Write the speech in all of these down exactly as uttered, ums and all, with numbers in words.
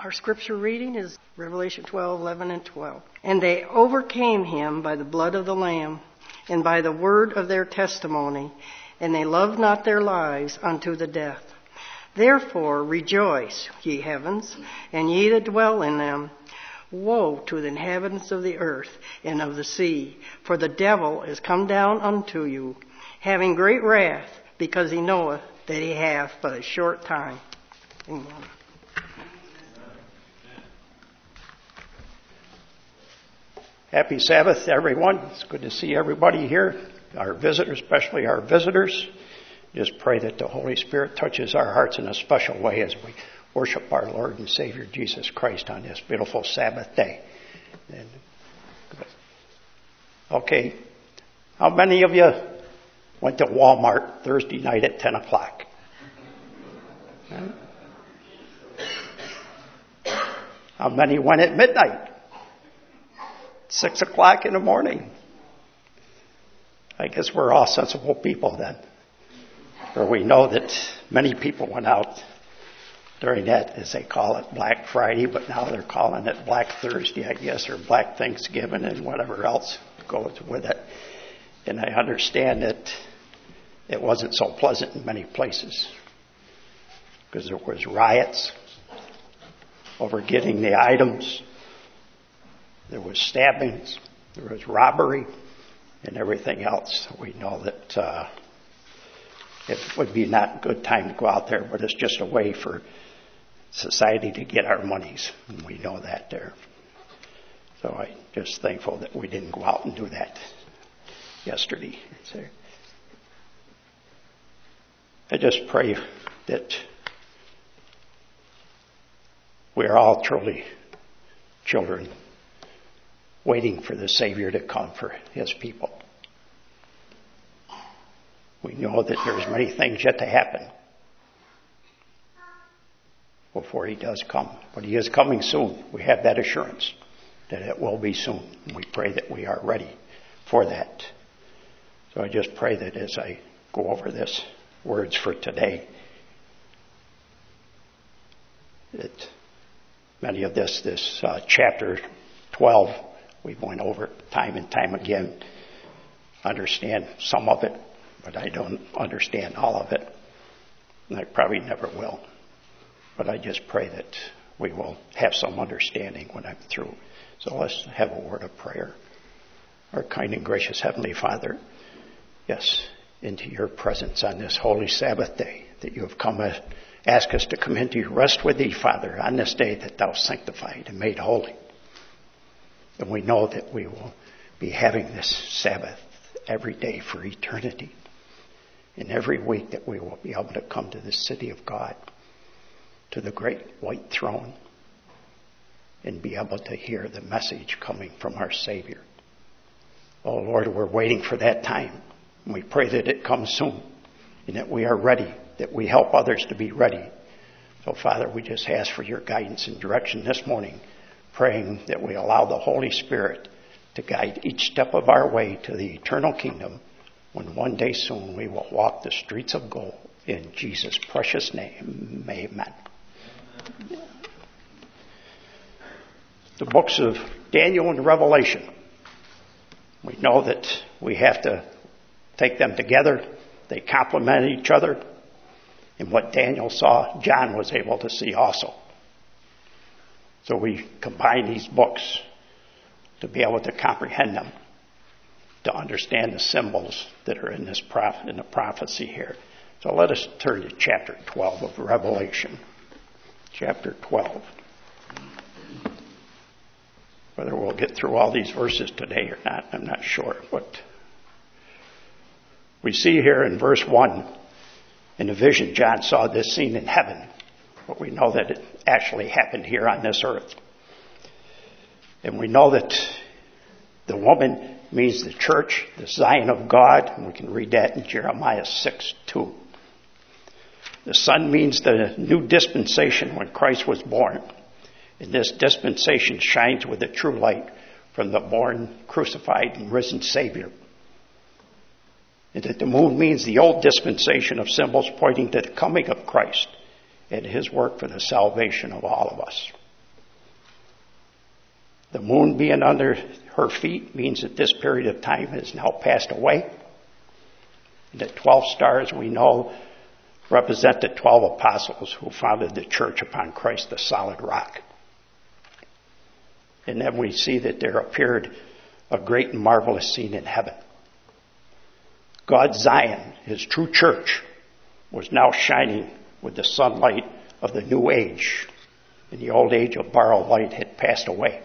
Our scripture reading is Revelation twelve, eleven, and twelve. And they overcame him by the blood of the Lamb and by the word of their testimony, and they loved not their lives unto the death. Therefore rejoice, ye heavens, and ye that dwell in them. Woe to the inhabitants of the earth and of the sea, for the devil is come down unto you, having great wrath, because he knoweth that he hath but a short time. Amen. Happy Sabbath, everyone. It's good to see everybody here, our visitors, especially our visitors. Just pray that the Holy Spirit touches our hearts in a special way as we worship our Lord and Savior Jesus Christ on this beautiful Sabbath day. And, okay, how many of you went to Walmart Thursday night at ten o'clock? Huh? How many went at midnight? Six o'clock in the morning. I guess we're all sensible people then. Or we know that many people went out during that, as they call it, Black Friday, but now they're calling it Black Thursday, I guess, or Black Thanksgiving and whatever else goes with it. And I understand that it wasn't so pleasant in many places because there was riots over getting the items. There was stabbings, there was robbery, and everything else. We know that uh, it would be not a good time to go out there, but it's just a way for society to get our monies, and we know that there. So I'm just thankful that we didn't go out and do that yesterday. I just pray that we are all truly children waiting for the Savior to come for His people. We know that there's many things yet to happen before He does come. But He is coming soon. We have that assurance that it will be soon. And we pray that we are ready for that. So I just pray that as I go over this words for today, that many of this, this uh, chapter twelve, we went over time and time again. Understand some of it, but I don't understand all of it. And I probably never will. But I just pray that we will have some understanding when I'm through. So let's have a word of prayer. Our kind and gracious Heavenly Father, yes, into your presence on this holy Sabbath day that you have come to ask us to come into your rest with thee, Father, on this day that thou sanctified and made holy. And we know that we will be having this Sabbath every day for eternity. And every week that we will be able to come to the city of God, to the great white throne, and be able to hear the message coming from our Savior. Oh Lord, we're waiting for that time. And we pray that it comes soon and that we are ready, that we help others to be ready. So Father, we just ask for your guidance and direction this morning, praying that we allow the Holy Spirit to guide each step of our way to the eternal kingdom when one day soon we will walk the streets of gold. In Jesus' precious name, amen. The books of Daniel and Revelation. We know that we have to take them together. They complement each other. And what Daniel saw, John was able to see also. So we combine these books to be able to comprehend them, to understand the symbols that are in this prophet, in the prophecy here. So let us turn to chapter twelve of Revelation. Chapter twelve. Whether we'll get through all these verses today or not, I'm not sure. But we see here in verse one, in the vision, John saw this scene in heaven. But we know that it actually happened here on this earth. And we know that the woman means the church, the Zion of God. And we can read that in Jeremiah six two. The sun means the new dispensation when Christ was born. And this dispensation shines with the true light from the born, crucified, and risen Savior. And that the moon means the old dispensation of symbols pointing to the coming of Christ and his work for the salvation of all of us. moon being under her feet means that this period of time has now passed away. And the twelve stars we know represent the twelve apostles who founded the church upon Christ, the solid rock. And then we see that there appeared a great and marvelous scene in heaven. God's Zion, his true church, was now shining with the sunlight of the new age. And the old age of borrowed light had passed away.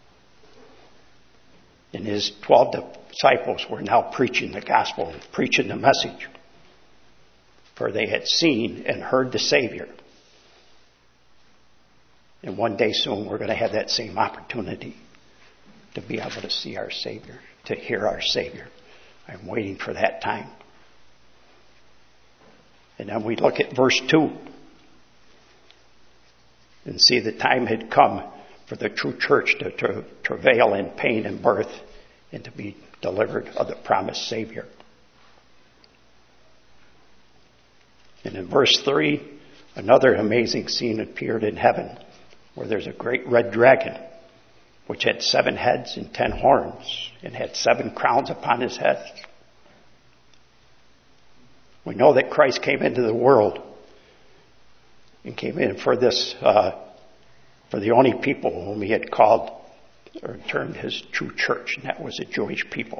And his twelve disciples were now preaching the gospel, preaching the message. For they had seen and heard the Savior. And one day soon we're going to have that same opportunity to be able to see our Savior, to hear our Savior. I'm waiting for that time. And then we look at verse two and see the time had come for the true church to, to travail in pain and birth and to be delivered of the promised Savior. And in verse three, another amazing scene appeared in heaven where there's a great red dragon which had seven heads and ten horns and had seven crowns upon his head. We know that Christ came into the world and came in for this, uh, for the only people whom he had called or termed his true church, and that was the Jewish people.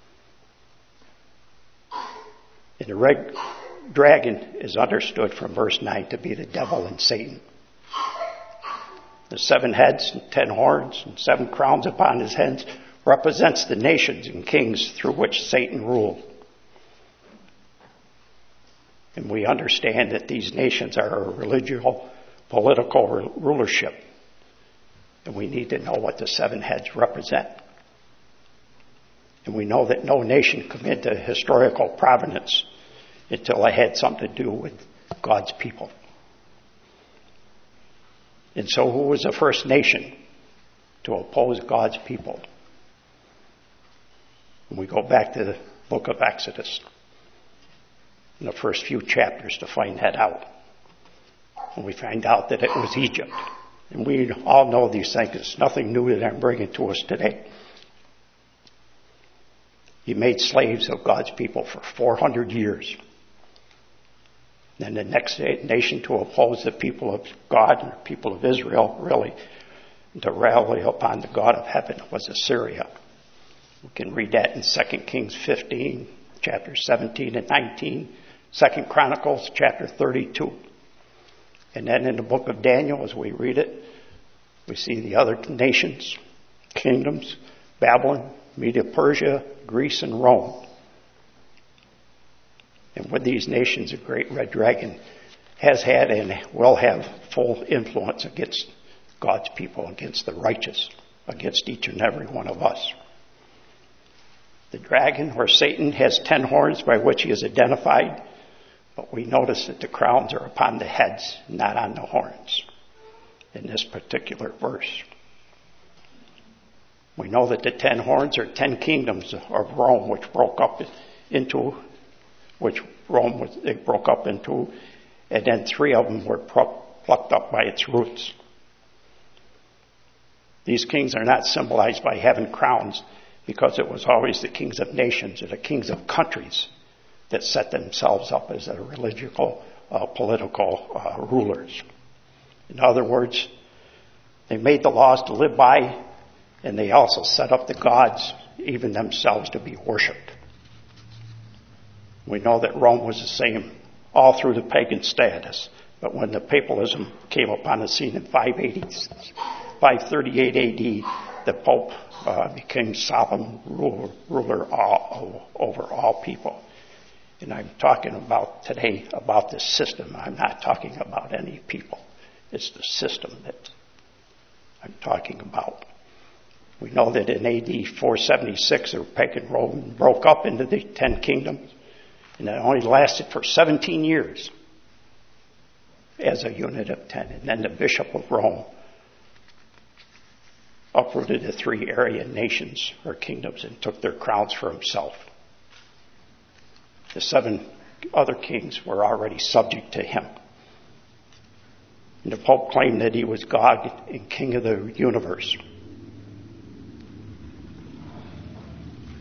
And the red dragon is understood from verse nine to be the devil and Satan. The seven heads and ten horns and seven crowns upon his heads represents the nations and kings through which Satan ruled. And we understand that these nations are a religious, political rulership. And we need to know what the seven heads represent. And we know that no nation come into historical prominence until it had something to do with God's people. And so who was the first nation to oppose God's people? And we go back to the book of Exodus, in the first few chapters, to find that out. And we find out that it was Egypt. And we all know these things. It's nothing new that I'm bringing to us today. He made slaves of God's people for four hundred years. Then the next nation to oppose the people of God and the people of Israel, really, to rally upon the God of heaven, was Assyria. We can read that in Second Kings fifteen, chapters seventeen and nineteen, Second Chronicles chapter thirty-two. And then in the book of Daniel, as we read it, we see the other nations, kingdoms, Babylon, Media, Persia, Greece, and Rome. And with these nations, the great red dragon has had and will have full influence against God's people, against the righteous, against each and every one of us. The dragon, or Satan, has ten horns by which he is identified, but we notice that the crowns are upon the heads, not on the horns, in this particular verse. We know that the ten horns are ten kingdoms of Rome, which broke up into, which Rome was, it broke up into, and then three of them were plucked up by its roots. These kings are not symbolized by having crowns, because it was always the kings of nations or the kings of countries that set themselves up as a religious, uh, political uh, rulers. In other words, they made the laws to live by, and they also set up the gods, even themselves, to be worshipped. We know that Rome was the same all through the pagan status, but when the papalism came upon the scene in five thirty-eight A D, the Pope uh, became sovereign ruler, ruler all, over all people. And I'm talking about today about the system. I'm not talking about any people. It's the system that I'm talking about. We know that in A D four seventy-six, the pagan Rome broke up into the ten kingdoms, and it only lasted for seventeen years as a unit of ten. And then the Bishop of Rome uprooted the three Aryan nations or kingdoms and took their crowns for himself. The seven other kings were already subject to him. And the Pope claimed that he was God and King of the universe.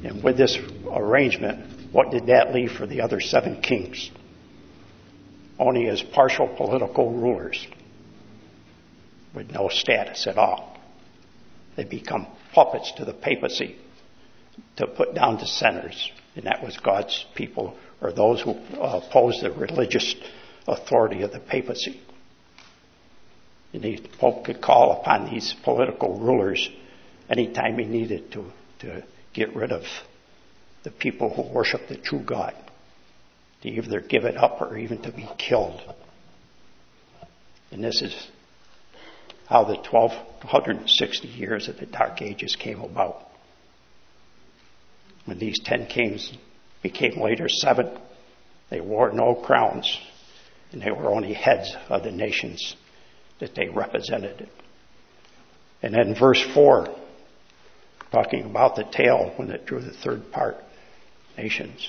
And with this arrangement, what did that leave for the other seven kings? Only as partial political rulers with no status at all. They become puppets to the papacy to put down dissenters, and that was God's people, or those who opposed the religious authority of the papacy. And the Pope could call upon these political rulers anytime he needed to, to get rid of the people who worship the true God, to either give it up or even to be killed. And this is how the twelve sixty years of the Dark Ages came about. When these ten kings became later seven, they wore no crowns, and they were only heads of the nations that they represented. And then verse four, talking about the tail when it drew the third part, nations.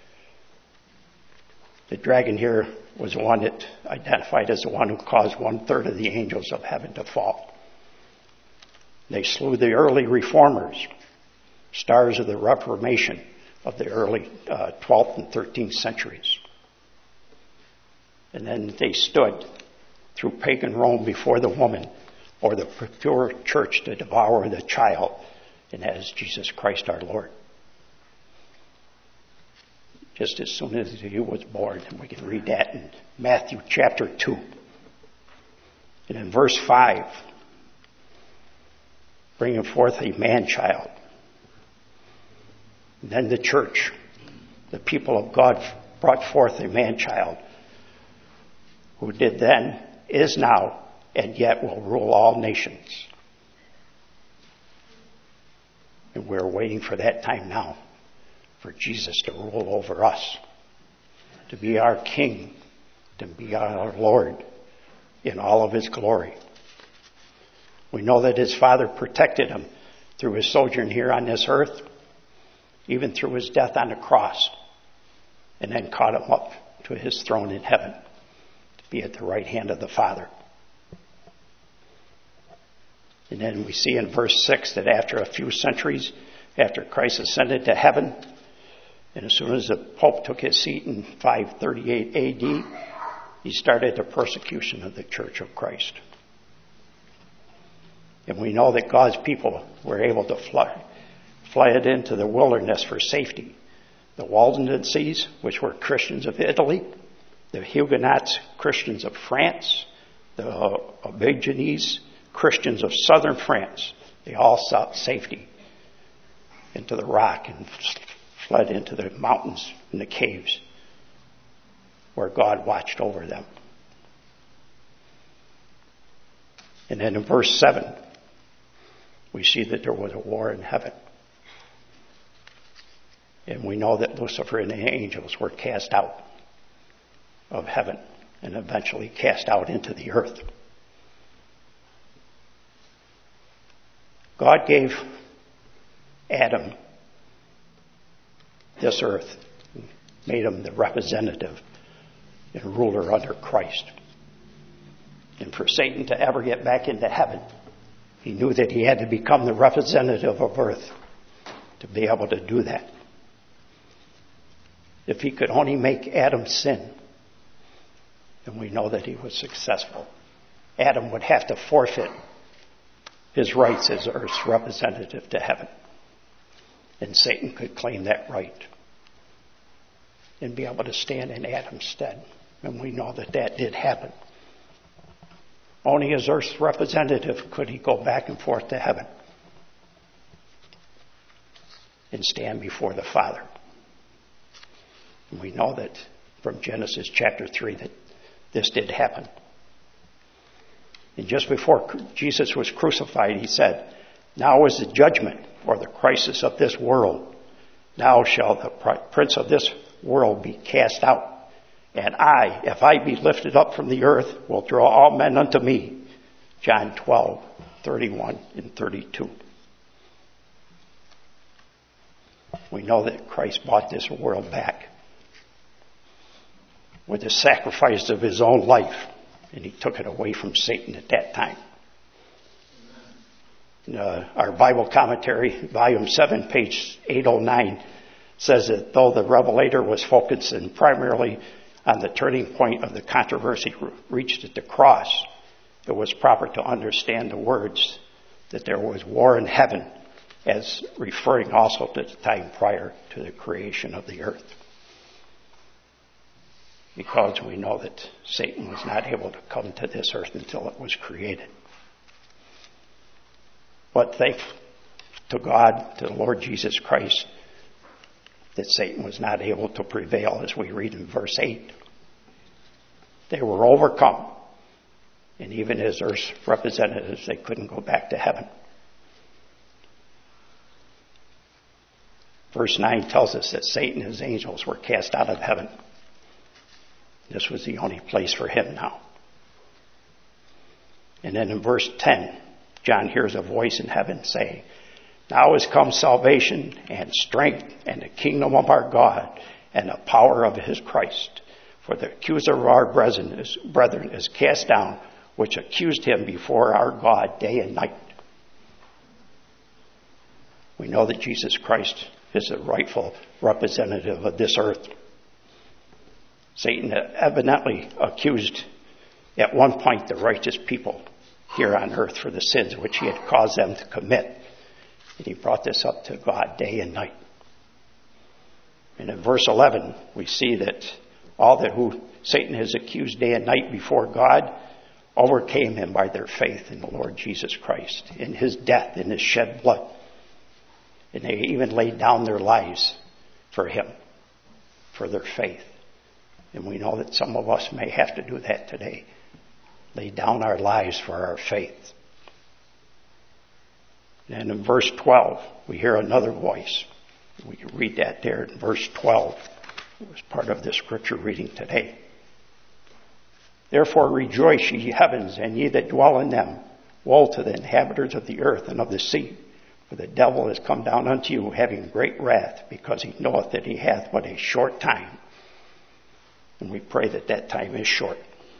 The dragon here was the one that identified as the one who caused one third of the angels of heaven to fall. They slew the early reformers, stars of the Reformation of the early uh, twelfth and thirteenth centuries. And then they stood through pagan Rome before the woman, or the pure church, to devour the child, and that is Jesus Christ our Lord. Just as soon as he was born, and we can read that in Matthew chapter two. And in verse five, bringing forth a man-child. And then the church, the people of God, brought forth a man-child who did then, is now, and yet will rule all nations. And we're waiting for that time now, for Jesus to rule over us, to be our King, to be our Lord in all of his glory. We know that his Father protected him through his sojourn here on this earth, even through his death on the cross, and then caught him up to his throne in heaven, to be at the right hand of the Father. And then we see in verse six that after a few centuries, after Christ ascended to heaven, and as soon as the Pope took his seat in five thirty-eight A D, he started the persecution of the Church of Christ. And we know that God's people were able to fly, fled into the wilderness for safety. The Waldenses, which were Christians of Italy, the Huguenots, Christians of France, the Aubigenese, Christians of southern France, they all sought safety into the rock and fled into the mountains and the caves where God watched over them. And then in verse seven, we see that there was a war in heaven. And we know that Lucifer and the angels were cast out of heaven and eventually cast out into the earth. God gave Adam this earth, made him the representative and ruler under Christ. And for Satan to ever get back into heaven, he knew that he had to become the representative of earth to be able to do that. If he could only make Adam sin, then we know that he was successful. Adam would have to forfeit his rights as earth's representative to heaven. And Satan could claim that right and be able to stand in Adam's stead. And we know that that did happen. Only as earth's representative could he go back and forth to heaven and stand before the Father. And we know that from Genesis chapter three that this did happen. And just before Jesus was crucified, he said, "Now is the judgment or the crisis of this world. Now shall the prince of this world be cast out. And I, if I be lifted up from the earth, will draw all men unto me." John twelve, thirty-one and thirty-two. We know that Christ bought this world back with the sacrifice of his own life, and he took it away from Satan at that time. Uh, our Bible commentary, volume seven, page eight oh nine, says that though the Revelator was focusing primarily on the turning point of the controversy reached at the cross, it was proper to understand the words that there was war in heaven as referring also to the time prior to the creation of the earth. Because we know that Satan was not able to come to this earth until it was created. But thanks to God, to the Lord Jesus Christ, that Satan was not able to prevail, as we read in verse eight. They were overcome. And even as earth's representatives, they couldn't go back to heaven. Verse nine tells us that Satan and his angels were cast out of heaven. This was the only place for him now. And then in verse ten, John hears a voice in heaven saying, "Now has come salvation and strength and the kingdom of our God and the power of his Christ. For the accuser of our brethren is, brethren is cast down, which accused him before our God day and night." We know that Jesus Christ is the rightful representative of this earth. Satan evidently accused at one point the righteous people here on earth for the sins which he had caused them to commit. And he brought this up to God day and night. And in verse eleven, we see that all that who Satan has accused day and night before God overcame him by their faith in the Lord Jesus Christ, in his death, in his shed blood. And they even laid down their lives for him, for their faith. And we know that some of us may have to do that today. Lay down our lives for our faith. And in verse twelve, we hear another voice. We can read that there in verse twelve. It was part of the scripture reading today. "Therefore rejoice, ye heavens, and ye that dwell in them. Woe to the inhabitants of the earth and of the sea. For the devil is come down unto you, having great wrath, because he knoweth that he hath but a short time." And we pray that that time is short.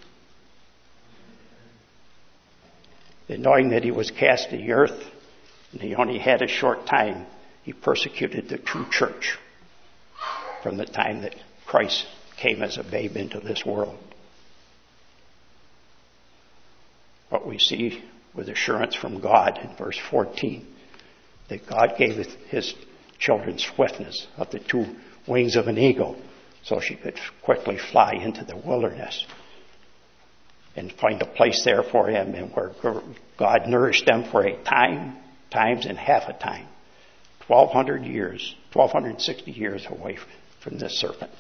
And knowing that he was cast to the earth, and he only had a short time, he persecuted the true church from the time that Christ came as a babe into this world. But we see with assurance from God in verse fourteen that God gave his children swiftness of the two wings of an eagle, so she could quickly fly into the wilderness and find a place there for him, and where God nourished them for a time, times and half a time. twelve hundred years, twelve sixty years away from this serpent.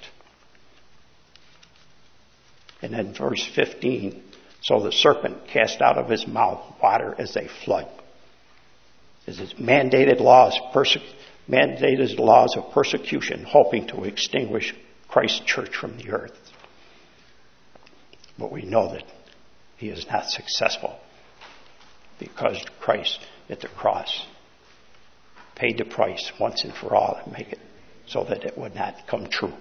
And then verse fifteen, "So the serpent cast out of his mouth water as a flood." As his mandated laws, perse- mandated laws of persecution, hoping to extinguish Christ's church from the earth. But we know that he is not successful, because Christ at the cross paid the price once and for all to make it so that it would not come true.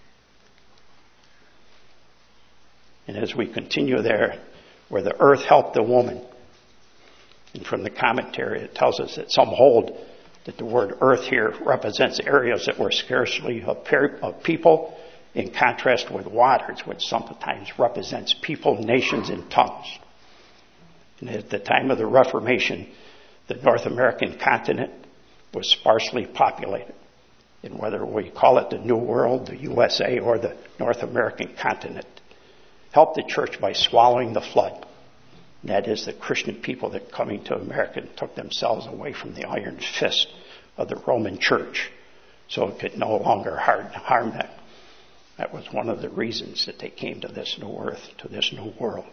And as we continue there, where the earth helped the woman, and from the commentary it tells us that some hold that the word earth here represents areas that were scarcely of people, in contrast with waters, which sometimes represents people, nations, and tongues. And at the time of the Reformation, the North American continent was sparsely populated. And whether we call it the New World, the U S A, or the North American continent, helped the church by swallowing the flood. And that is the Christian people that coming to America took themselves away from the iron fist of the Roman Church, so it could no longer harm them. That was one of the reasons that they came to this new earth, to this new world.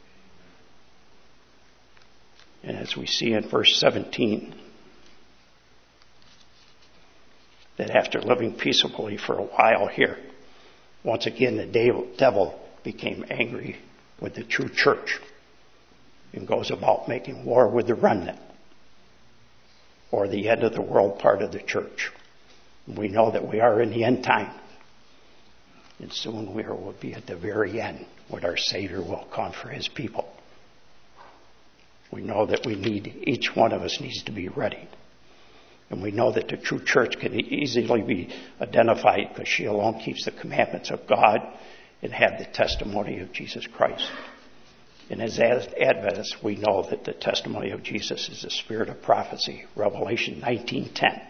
And as we see in verse seventeen, that after living peaceably for a while here, once again the devil became angry with the true church and goes about making war with the remnant, or the end of the world part of the church. We know that we are in the end time, and soon we will be at the very end when our Savior will come for his people. We know that we need, each one of us needs to be ready. And we know that the true church can easily be identified because she alone keeps the commandments of God and have the testimony of Jesus Christ. And as Adventists, we know that the testimony of Jesus is the spirit of prophecy, Revelation nineteen ten.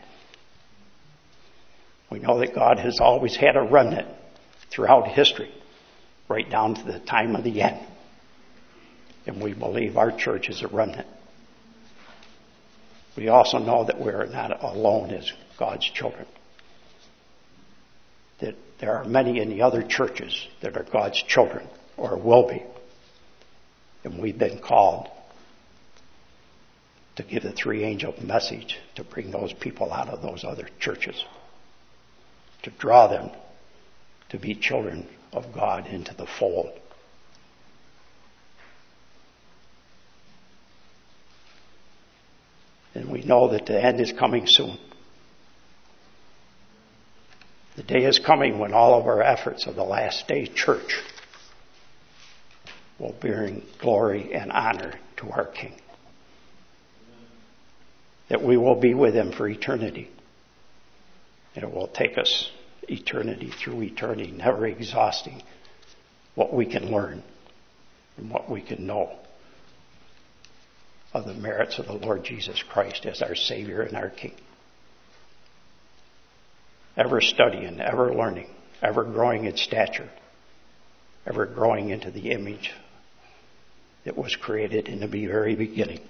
We know that God has always had a remnant throughout history, right down to the time of the end. And we believe our church is a remnant. We also know that we're not alone as God's children. That there are many in the other churches that are God's children, or will be. And we've been called to give the three angel message to bring those people out of those other churches, to draw them to be children of God into the fold. And we know that the end is coming soon. The day is coming when all of our efforts of the last day church will bring glory and honor to our King. That we will be with him for eternity. And it will take us eternity through eternity, never exhausting what we can learn and what we can know of the merits of the Lord Jesus Christ as our Savior and our King. Ever studying, ever learning, ever growing in stature, ever growing into the image that was created in the very beginning.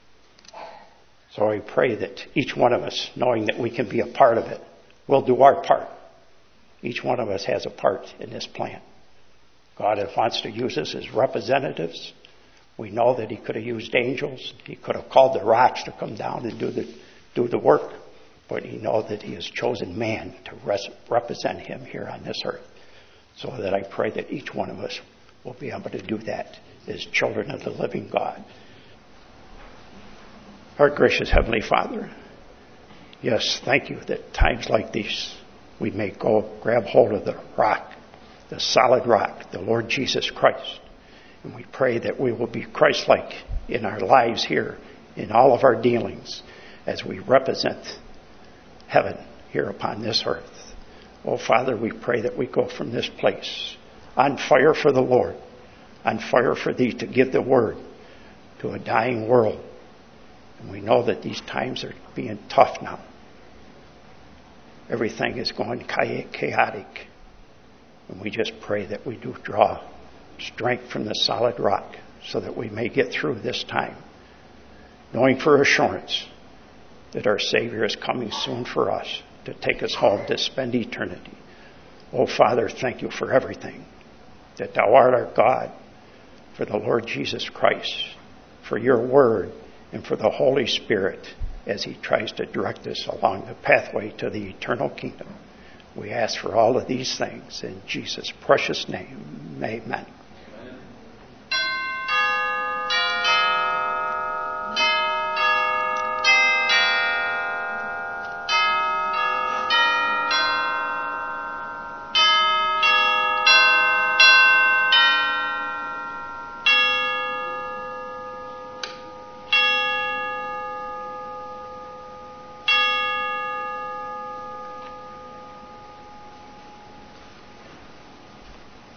So I pray that each one of us, knowing that we can be a part of it, will do our part. Each one of us has a part in this plan. God wants to use us as representatives. We know that he could have used angels. He could have called the rocks to come down and do the, do the work. But he knows that he has chosen man to res- represent him here on this earth. So that I pray that each one of us will be able to do that as children of the living God. Our gracious Heavenly Father, yes, thank you that times like these we may go grab hold of the rock, the solid rock, the Lord Jesus Christ. And we pray that we will be Christ-like in our lives here, in all of our dealings, as we represent heaven here upon this earth. Oh, Father, we pray that we go from this place on fire for the Lord, on fire for thee to give the word to a dying world. And we know that these times are being tough now. Everything is going chaotic. And we just pray that we do draw strength from the solid rock so that we may get through this time, knowing for assurance that our Savior is coming soon for us to take us home to spend eternity. Oh, Father, thank you for everything, that thou art our God, for the Lord Jesus Christ, for your word, and for the Holy Spirit as he tries to direct us along the pathway to the eternal kingdom. We ask for all of these things in Jesus' precious name. Amen.